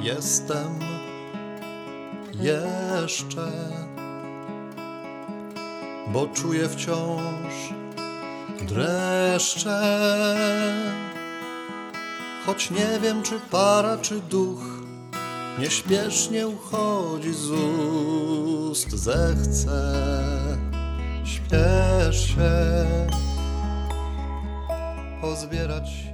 jestem jeszcze, bo czuję wciąż dreszcze. Choć nie wiem, czy para, czy duch nieśpiesznie uchodzi z ust. Zechcę, śpiesz się pozbierać